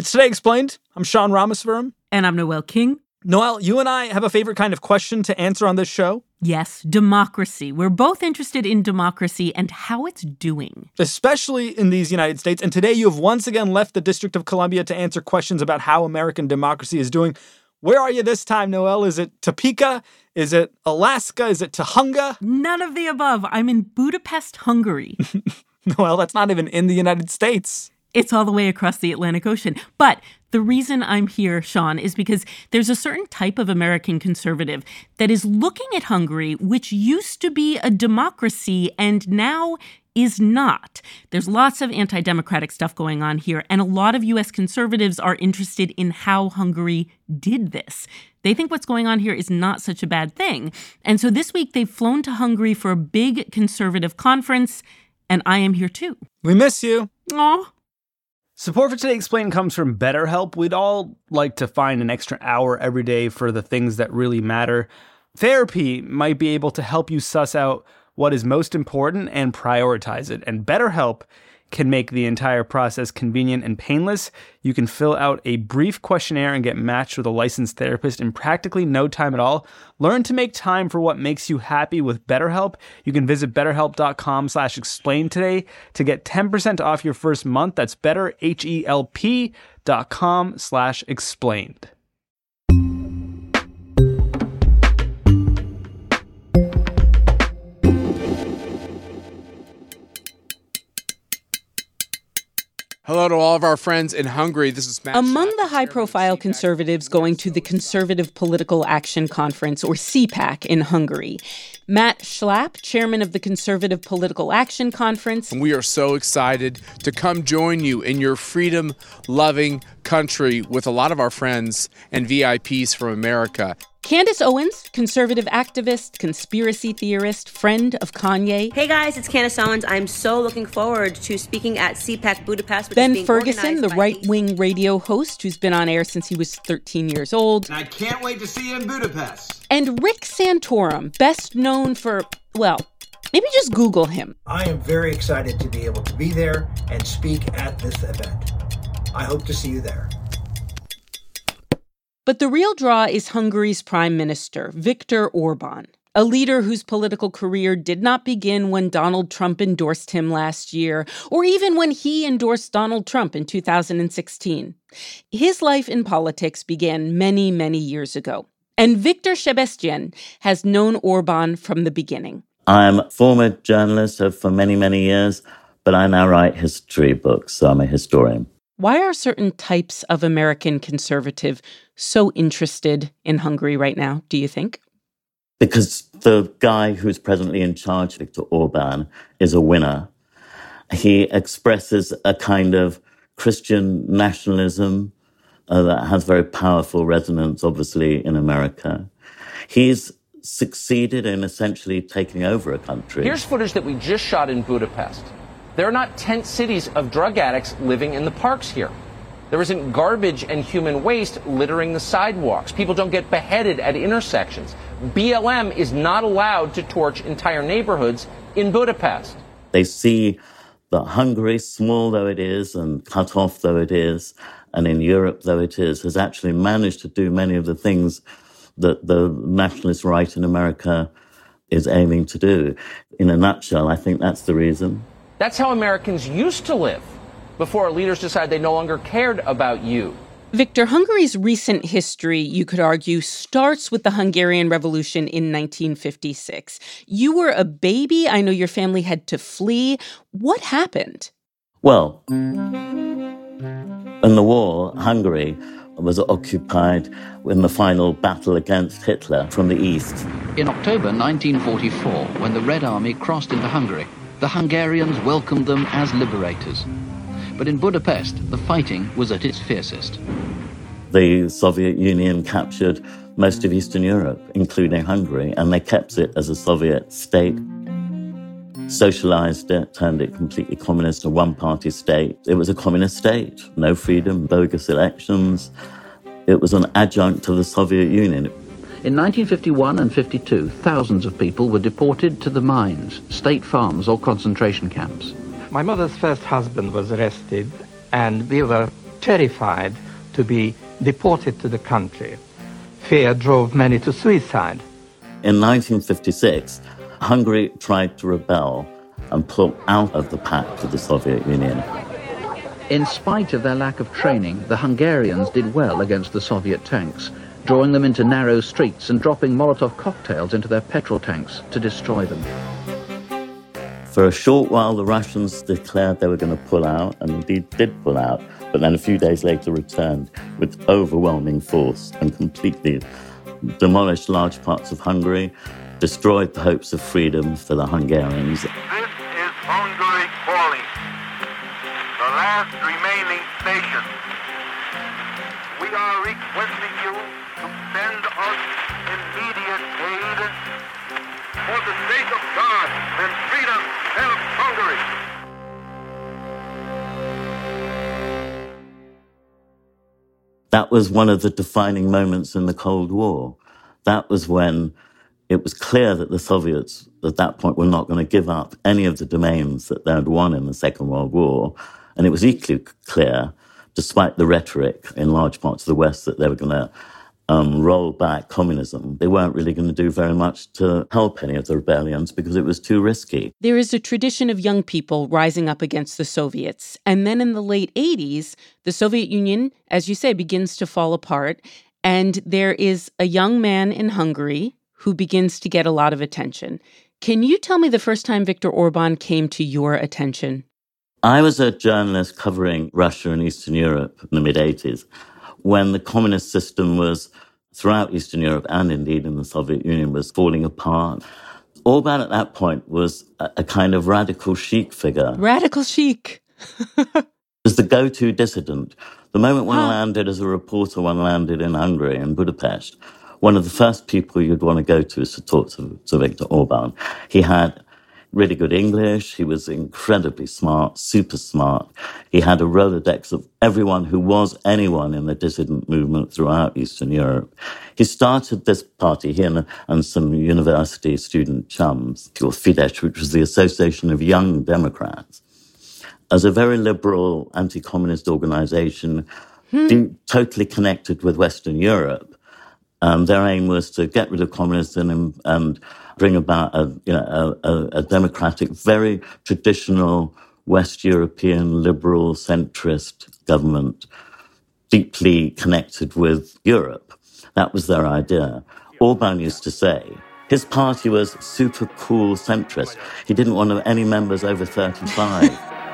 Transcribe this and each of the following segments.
It's Today Explained. I'm Sean Rameswaram. And I'm Noel King. Noel, you and I have a favorite kind of question to answer on this show. Yes, democracy. We're both interested in democracy and how it's doing. Especially in these United States. And today you have once again left the District of Columbia to answer questions about how American democracy is doing. Where are you this time, Noel? Is it Topeka? Is it Alaska? Is it Tahunga? None of the above. I'm in Budapest, Hungary. Noel, that's not even in the United States. It's all the way across the Atlantic Ocean. But the reason I'm here, Sean, is because there's a certain type of American conservative that is looking at Hungary, which used to be a democracy and now is not. There's lots of anti-democratic stuff going on here, and a lot of U.S. conservatives are interested in how Hungary did this. They think what's going on here is not such a bad thing. And so this week they've flown to Hungary for a big conservative conference, and I am here too. We miss you. Aw. Support for Today Explained comes from BetterHelp. We'd all like to find an extra hour every day for the things that really matter. Therapy might be able to help you suss out what is most important and prioritize it. And BetterHelp can make the entire process convenient and painless. You can fill out a brief questionnaire and get matched with a licensed therapist in practically no time at all. Learn to make time for what makes you happy with BetterHelp. You can visit betterhelp.com /explain today to get 10% off your first month. That's betterhelp.com /explained. Hello to all of our friends in Hungary. This is Matt. Among the high-profile conservatives going to the Conservative Political Action Conference, or CPAC, in Hungary, Matt Schlapp, chairman of the Conservative Political Action Conference. And we are so excited to come join you in your freedom-loving country with a lot of our friends and VIPs from America. Candace Owens, conservative activist, conspiracy theorist, friend of Kanye. Hey guys, it's Candace Owens. I'm so looking forward to speaking at CPAC Budapest. Ben Ferguson, the right-wing radio host who's been on air since he was 13 years old. And I can't wait to see you in Budapest. And Rick Santorum, best known for, well, maybe just Google him. I am very excited to be able to be there and speak at this event. I hope to see you there. But the real draw is Hungary's prime minister, Viktor Orban, a leader whose political career did not begin when Donald Trump endorsed him last year, or even when he endorsed Donald Trump in 2016. His life in politics began many, many years ago. And Victor Sebestyen has known Orban from the beginning. I'm a former journalist for many, many years, but I now write history books, so I'm a historian. Why are certain types of American conservative so interested in Hungary right now, do you think? Because the guy who's presently in charge, Viktor Orban, is a winner. He expresses a kind of Christian nationalism that has very powerful resonance, obviously, in America. He's succeeded in essentially taking over a country. Here's footage that we just shot in Budapest. There are not tent cities of drug addicts living in the parks here. There isn't garbage and human waste littering the sidewalks. People don't get beheaded at intersections. BLM is not allowed to torch entire neighborhoods in Budapest. They see that Hungary, small though it is and cut off though it is, and in Europe though it is, has actually managed to do many of the things that the nationalist right in America is aiming to do. In a nutshell, I think that's the reason. That's how Americans used to live before our leaders decided they no longer cared about you. Victor, Hungary's recent history, you could argue, starts with the Hungarian Revolution in 1956. You were a baby. I know your family had to flee. What happened? Well, in the war, Hungary was occupied in the final battle against Hitler from the east. In October 1944, when the Red Army crossed into Hungary, the Hungarians welcomed them as liberators. But in Budapest, the fighting was at its fiercest. The Soviet Union captured most of Eastern Europe, including Hungary, and they kept it as a Soviet state. Socialized it, turned it completely communist, a one-party state. It was a communist state, no freedom, bogus elections. It was an adjunct to the Soviet Union. In 1951 and 52, thousands of people were deported to the mines, state farms or concentration camps. My mother's first husband was arrested, and we were terrified to be deported to the country. Fear drove many to suicide. In 1956, Hungary tried to rebel and pull out of the pact with the Soviet Union. In spite of their lack of training, the Hungarians did well against the Soviet tanks, drawing them into narrow streets and dropping Molotov cocktails into their petrol tanks to destroy them. For a short while, the Russians declared they were going to pull out, and indeed did pull out, but then a few days later returned with overwhelming force and completely demolished large parts of Hungary, destroyed the hopes of freedom for the Hungarians. This is Hungary calling, the last remaining station. We are requesting you to send us immediate aid for the sake of God and freedom of Hungary. That was one of the defining moments in the Cold War. That was when it was clear that the Soviets at that point were not going to give up any of the domains that they had won in the Second World War. And it was equally clear, despite the rhetoric in large parts of the West, that they were going to roll back communism. They weren't really going to do very much to help any of the rebellions because it was too risky. There is a tradition of young people rising up against the Soviets. And then in the late 80s, the Soviet Union, as you say, begins to fall apart. And there is a young man in Hungary who begins to get a lot of attention. Can you tell me the first time Viktor Orban came to your attention? I was a journalist covering Russia and Eastern Europe in the mid-80s, when the communist system was, throughout Eastern Europe and indeed in the Soviet Union, was falling apart. Orban at that point was a kind of radical chic figure. Radical chic. Was the go-to dissident. The moment one landed as a reporter, one landed in Hungary, in Budapest, one of the first people you'd want to go to is to talk to Viktor Orban. He had really good English. He was incredibly smart, super smart. He had a Rolodex of everyone who was anyone in the dissident movement throughout Eastern Europe. He started this party, he and some university student chums, called Fidesz, which was the Association of Young Democrats, as a very liberal anti-communist organization, totally connected with Western Europe. Their aim was to get rid of communism and bring about a democratic, very traditional West European liberal centrist government, deeply connected with Europe. That was their idea. Orban used to say his party was super cool centrist. He didn't want any members over 35.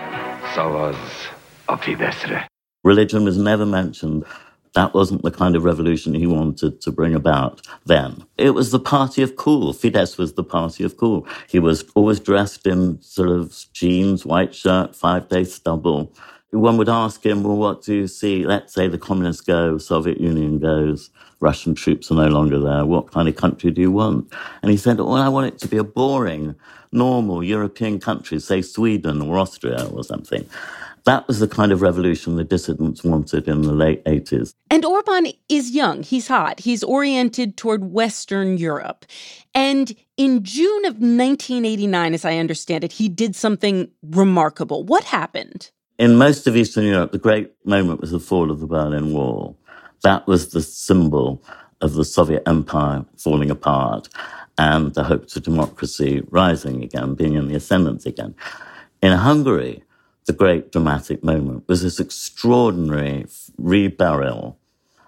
Religion was never mentioned. That wasn't the kind of revolution he wanted to bring about then. It was the party of cool. Fidesz was the party of cool. He was always dressed in sort of jeans, white shirt, 5-day stubble. One would ask him, well, what do you see? Let's say the communists go, Soviet Union goes, Russian troops are no longer there. What kind of country do you want? And he said, well, I want it to be a boring, normal European country, say Sweden or Austria or something. That was the kind of revolution the dissidents wanted in the late 80s. And Orban is young. He's hot. He's oriented toward Western Europe. And in June of 1989, as I understand it, he did something remarkable. What happened? In most of Eastern Europe, the great moment was the fall of the Berlin Wall. That was the symbol of the Soviet Empire falling apart and the hopes of democracy rising again, being in the ascendant again. In Hungary, the great dramatic moment was this extraordinary reburial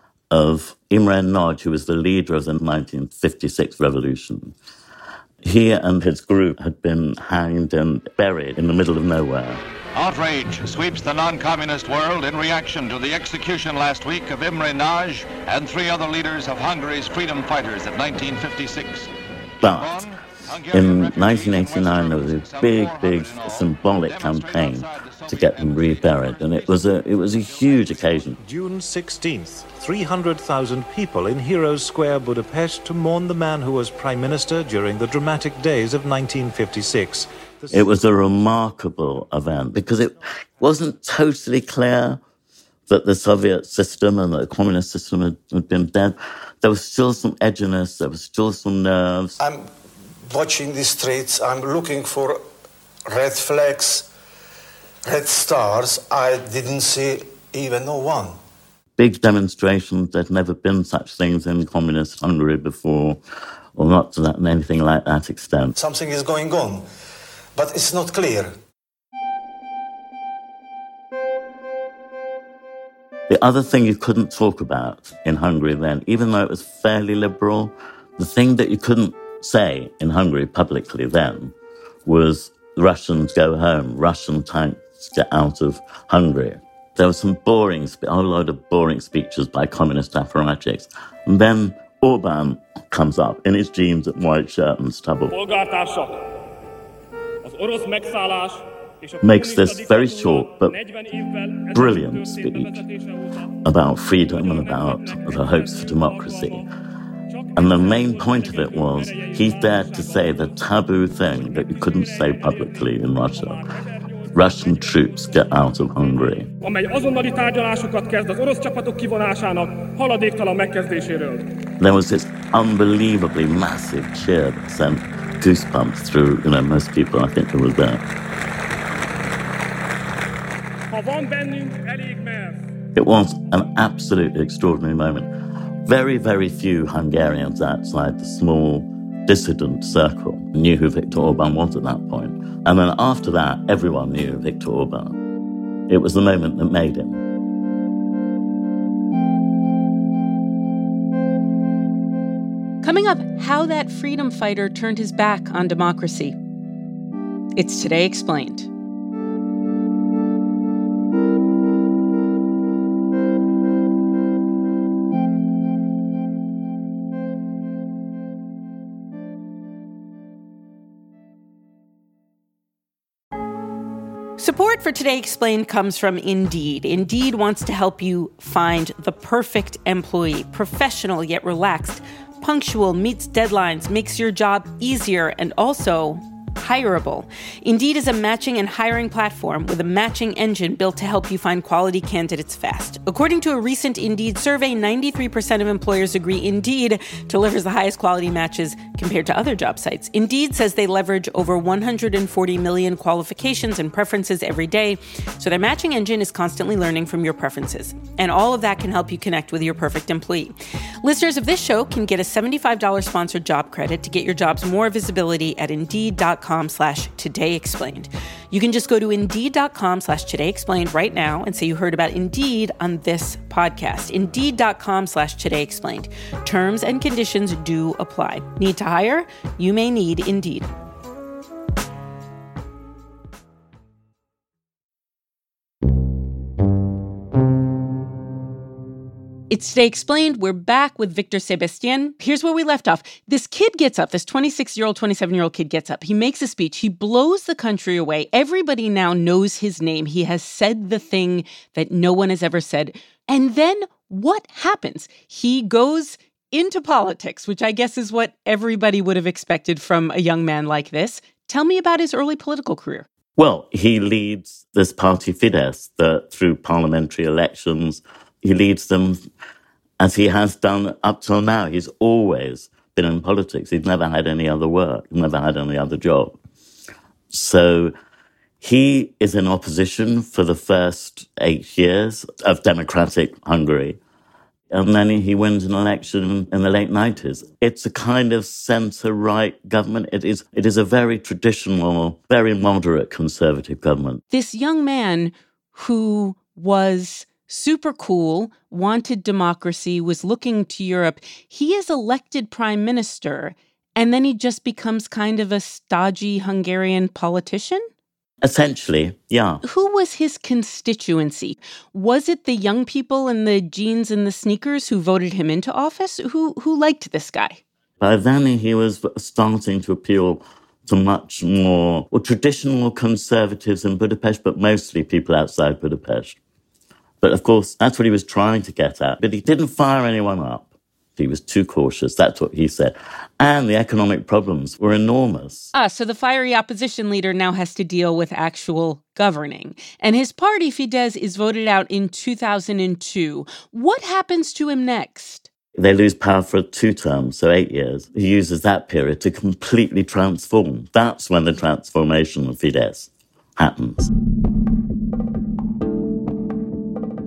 of Imre Nagy, who was the leader of the 1956 revolution. He and his group had been hanged and buried in the middle of nowhere. Outrage sweeps the non-communist world in reaction to the execution last week of Imre Nagy and 3 other leaders of Hungary's freedom fighters of 1956. But in 1989, there was a big symbolic campaign to get them reburied, and it was a huge occasion. June 16th, 300,000 people in Heroes Square, Budapest, to mourn the man who was Prime Minister during the dramatic days of 1956. It was a remarkable event because it wasn't totally clear that the Soviet system and the communist system had been dead. There was still some edginess, there was still some nerves. I'm watching the streets, I'm looking for red flags, red stars. I didn't see even no one. Big demonstrations, there'd never been such things in communist Hungary before, or not to that, anything like that extent. Something is going on, but it's not clear. The other thing you couldn't talk about in Hungary then, even though it was fairly liberal, the thing that you couldn't say in Hungary publicly then was Russians go home, Russian tanks get out of Hungary. There were some a whole load of boring speeches by communist apparatchiks. And then Orbán comes up in his jeans and white shirt and stubble. Makes this very short but brilliant speech about freedom and about the hopes for democracy. And the main point of it was he dared to say the taboo thing that you couldn't say publicly in Russia. Russian troops get out of Hungary. There was this unbelievably massive cheer that sent goosebumps through, most people I think who were there. It was an absolutely extraordinary moment. Very, very few Hungarians outside the small dissident circle knew who Viktor Orbán was at that point. And then after that, everyone knew Viktor Orbán. It was the moment that made him. Coming up, how that freedom fighter turned his back on democracy. It's Today Explained. Support for Today Explained comes from Indeed. Indeed wants to help you find the perfect employee, professional yet relaxed, punctual, meets deadlines, makes your job easier, and also hireable. Indeed is a matching and hiring platform with a matching engine built to help you find quality candidates fast. According to a recent Indeed survey, 93% of employers agree Indeed delivers the highest quality matches compared to other job sites. Indeed says they leverage over 140 million qualifications and preferences every day, so their matching engine is constantly learning from your preferences. And all of that can help you connect with your perfect employee. Listeners of this show can get a $75 sponsored job credit to get your jobs more visibility at Indeed.com/todayexplained. You can just go to Indeed.com/todayexplained right now and say you heard about Indeed on this podcast. Indeed.com/todayexplained. Terms and conditions do apply. Need to hire? You may need Indeed. It's Today Explained. We're back with Victor Sebastien. Here's where we left off. This kid gets up. This 26-year-old, 27-year-old kid gets up. He makes a speech. He blows the country away. Everybody now knows his name. He has said the thing that no one has ever said. And then what happens? He goes into politics, which I guess is what everybody would have expected from a young man like this. Tell me about his early political career. Well, he leads this party Fidesz that through parliamentary elections, he leads them as he has done up till now. He's always been in politics. He's never had any other work, never had any other job. So he is in opposition for the first 8 years of democratic Hungary. And then he wins an election in the late 90s. It's a kind of centre-right government. It is a very traditional, very moderate conservative government. This young man who was super cool, wanted democracy, was looking to Europe. He is elected prime minister, and then he just becomes kind of a stodgy Hungarian politician? Essentially, yeah. Who was his constituency? Was it the young people in the jeans and the sneakers who voted him into office? Who liked this guy? By then, he was starting to appeal to much more traditional conservatives in Budapest, but mostly people outside Budapest. But of course, that's what he was trying to get at. But he didn't fire anyone up. He was too cautious. That's what he said. And the economic problems were enormous. So the fiery opposition leader now has to deal with actual governing. And his party, Fidesz, is voted out in 2002. What happens to him next? They lose power for 2 terms, so 8 years. He uses that period to completely transform. That's when the transformation of Fidesz happens.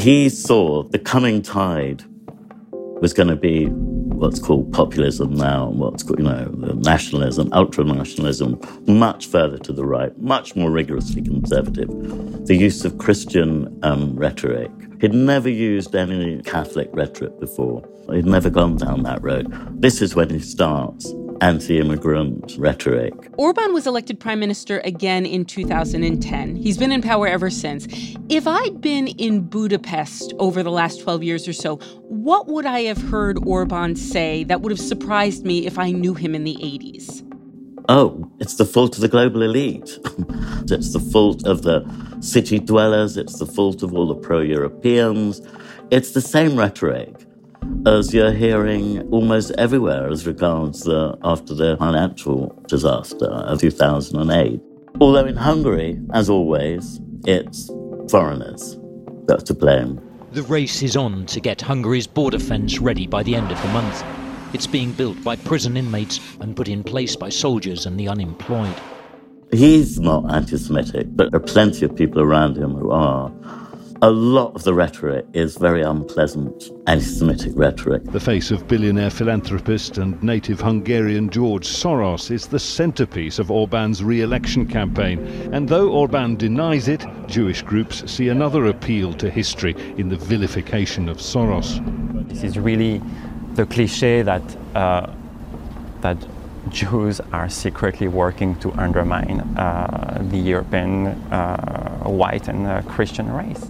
He saw the coming tide was going to be what's called populism now, what's called, nationalism, ultra-nationalism, much further to the right, much more rigorously conservative. The use of Christian rhetoric. He'd never used any Catholic rhetoric before. He'd never gone down that road. This is when he starts anti-immigrant rhetoric. Orban was elected prime minister again in 2010. He's been in power ever since. If I'd been in Budapest over the last 12 years or so, what would I have heard Orban say that would have surprised me if I knew him in the 80s? Oh, it's the fault of the global elite. It's the fault of the city dwellers. It's the fault of all the pro-Europeans. It's the same rhetoric as you're hearing almost everywhere as regards after the financial disaster of 2008. Although in Hungary, as always, it's foreigners that are to blame. The race is on to get Hungary's border fence ready by the end of the month. It's being built by prison inmates and put in place by soldiers and the unemployed. He's not anti-Semitic, but there are plenty of people around him who are. A lot of the rhetoric is very unpleasant anti-Semitic rhetoric. The face of billionaire philanthropist and native Hungarian George Soros is the centrepiece of Orban's re-election campaign. And though Orban denies it, Jewish groups see another appeal to history in the vilification of Soros. This is really the cliché that Jews are secretly working to undermine the European white and Christian race.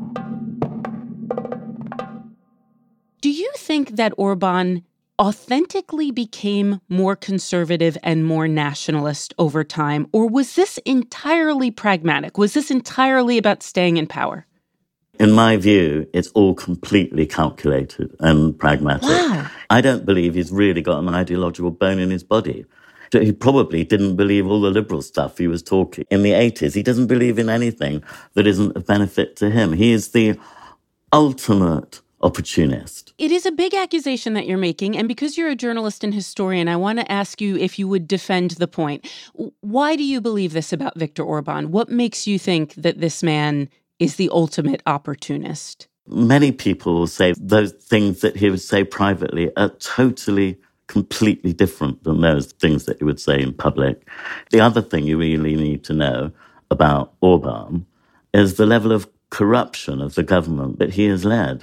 Do you think that Orban authentically became more conservative and more nationalist over time, or was this entirely pragmatic? Was this entirely about staying in power? In my view, it's all completely calculated and pragmatic. Wow. I don't believe he's really got an ideological bone in his body. He probably didn't believe all the liberal stuff he was talking in the 80s. He doesn't believe in anything that isn't of benefit to him. He is the ultimate opportunist. It is a big accusation that you're making, and because you're a journalist and historian, I want to ask you if you would defend the point. Why do you believe this about Viktor Orban? What makes you think that this man is the ultimate opportunist? Many people will say those things that he would say privately are totally, completely different than those things that he would say in public. The other thing you really need to know about Orban is the level of corruption of the government that he has led.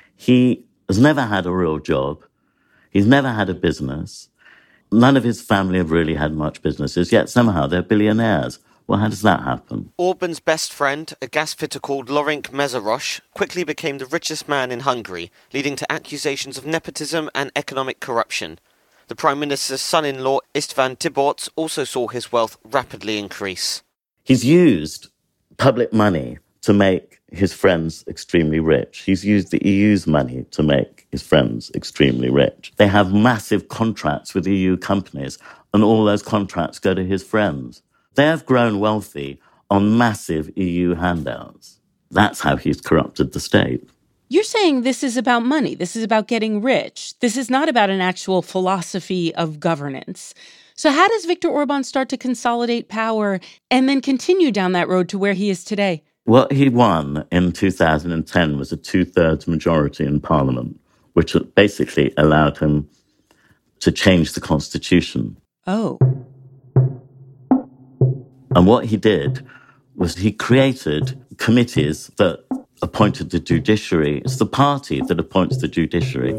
He has never had a real job. He's never had a business. None of his family have really had much businesses, yet somehow they're billionaires. Well, how does that happen? Orban's best friend, a gas fitter called Laurent Mészáros, quickly became the richest man in Hungary, leading to accusations of nepotism and economic corruption. The Prime Minister's son-in-law, István Tiborcs, also saw his wealth rapidly increase. He's used public money to make his friends extremely rich. He's used the EU's money to make his friends extremely rich. They have massive contracts with EU companies, and all those contracts go to his friends. They have grown wealthy on massive EU handouts. That's how he's corrupted the state. You're saying this is about money. This is about getting rich. This is not about an actual philosophy of governance. So how does Viktor Orban start to consolidate power and then continue down that road to where he is today? What he won in 2010 was a 2/3 majority in Parliament, which basically allowed him to change the constitution. Oh. And what he did was he created committees that appointed the judiciary. It's the party that appoints the judiciary.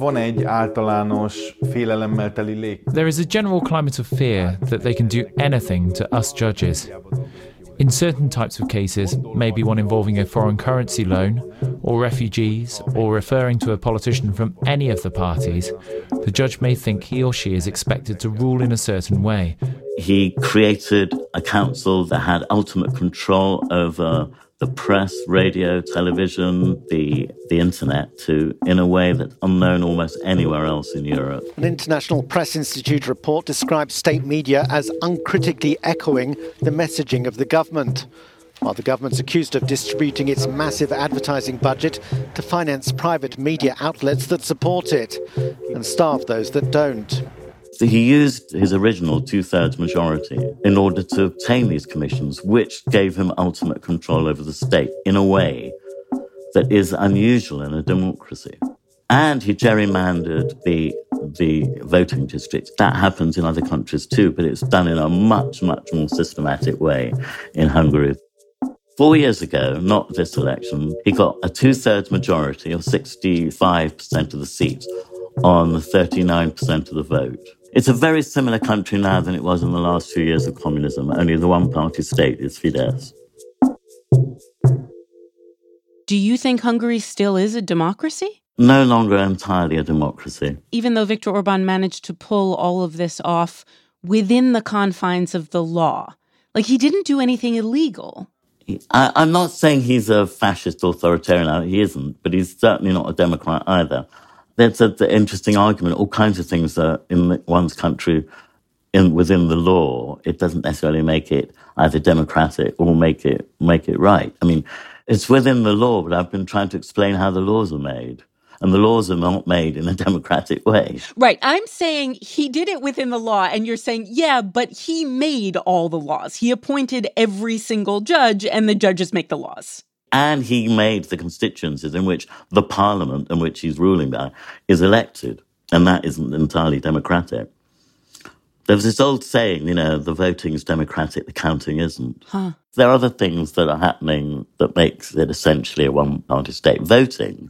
There is a general climate of fear that they can do anything to us judges. In certain types of cases, maybe one involving a foreign currency loan, or refugees, or referring to a politician from any of the parties, the judge may think he or she is expected to rule in a certain way. He created a council that had ultimate control over the press, radio, television, the internet, in a way that's unknown almost anywhere else in Europe. An International Press Institute report describes state media as uncritically echoing the messaging of the government, while the government's accused of distributing its massive advertising budget to finance private media outlets that support it and starve those that don't. He used his original 2/3 majority in order to obtain these commissions, which gave him ultimate control over the state in a way that is unusual in a democracy. And he gerrymandered the voting districts. That happens in other countries too, but it's done in a much, much more systematic way in Hungary. 4 years ago, not this election, he got a 2/3 majority, or 65% of the seats, on 39% of the vote. It's a very similar country now than it was in the last few years of communism. Only the one-party state is Fidesz. Do you think Hungary still is a democracy? No longer entirely a democracy. Even though Viktor Orban managed to pull all of this off within the confines of the law. Like, he didn't do anything illegal. I'm not saying he's a fascist authoritarian. He isn't, but he's certainly not a democrat either. That's an interesting argument. All kinds of things are in one's country within the law. It doesn't necessarily make it either democratic or make it right. I mean, it's within the law, but I've been trying to explain how the laws are made. And the laws are not made in a democratic way. Right. I'm saying he did it within the law, and you're saying, yeah, but he made all the laws. He appointed every single judge, and the judges make the laws. And he made the constituencies in which the parliament in which he's ruling by is elected. And that isn't entirely democratic. There's this old saying, the voting is democratic, the counting isn't. Huh. There are other things that are happening that makes it essentially a one-party state. Voting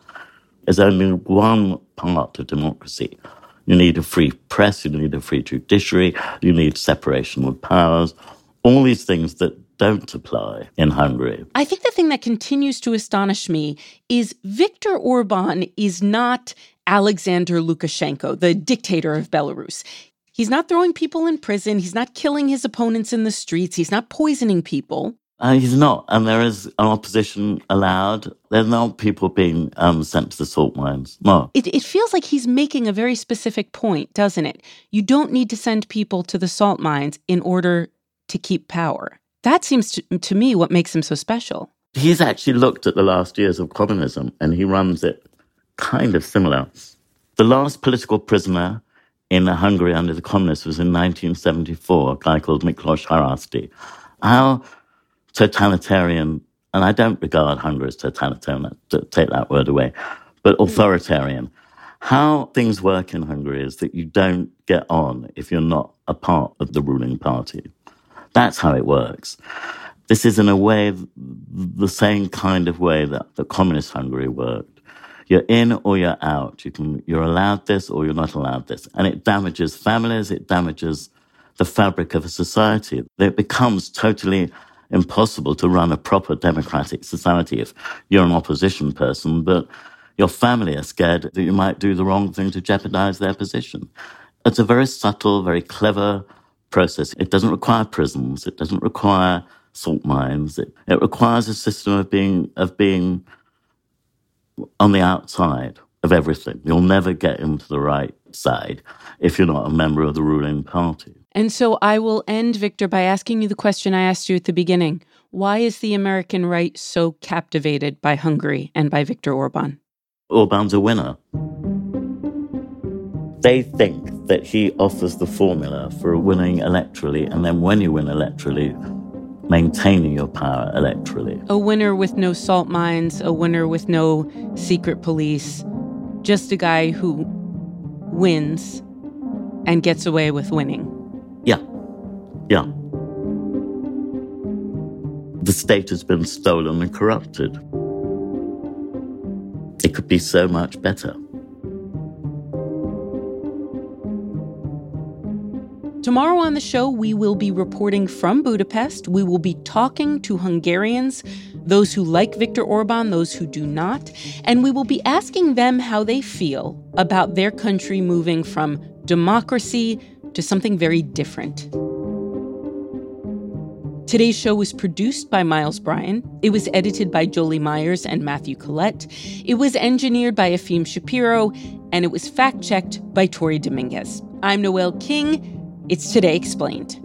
is only one part of democracy. You need a free press, you need a free judiciary, you need separation of powers, all these things that don't apply in Hungary. I think the thing that continues to astonish me is Viktor Orban is not Alexander Lukashenko, the dictator of Belarus. He's not throwing people in prison, he's not killing his opponents in the streets, he's not poisoning people. He's not, and there is an opposition allowed. There's not people being sent to the salt mines. No. It feels like he's making a very specific point, doesn't it? You don't need to send people to the salt mines in order to keep power. That seems to me what makes him so special. He's actually looked at the last years of communism, and he runs it kind of similar. The last political prisoner in Hungary under the communists was in 1974, a guy called Miklos Haraszti. How totalitarian, and I don't regard Hungary as totalitarian, take that word away, but authoritarian. How things work in Hungary is that you don't get on if you're not a part of the ruling party. That's how it works. This is in a way the same kind of way that the communist Hungary worked. You're in or you're out. You're allowed this or you're not allowed this. And it damages families, it damages the fabric of a society. It becomes totally impossible to run a proper democratic society if you're an opposition person, but your family are scared that you might do the wrong thing to jeopardize their position. It's a very subtle, very clever process. It doesn't require prisons. It doesn't require salt mines. It requires a system of being on the outside of everything. You'll never get into the right side if you're not a member of the ruling party. And so I will end, Victor, by asking you the question I asked you at the beginning. Why is the American right so captivated by Hungary and by Viktor Orban? Orban's a winner. They think that he offers the formula for winning electorally, and then when you win electorally, maintaining your power electorally. A winner with no salt mines, a winner with no secret police, just a guy who wins and gets away with winning. Yeah. The state has been stolen and corrupted. It could be so much better. Tomorrow on the show, we will be reporting from Budapest. We will be talking to Hungarians, those who like Viktor Orban, those who do not, and we will be asking them how they feel about their country moving from democracy to something very different. Today's show was produced by Miles Bryan. It was edited by Jolie Myers and Matthew Collette. It was engineered by Efim Shapiro, and it was fact-checked by Tori Dominguez. I'm Noelle King. It's Today Explained.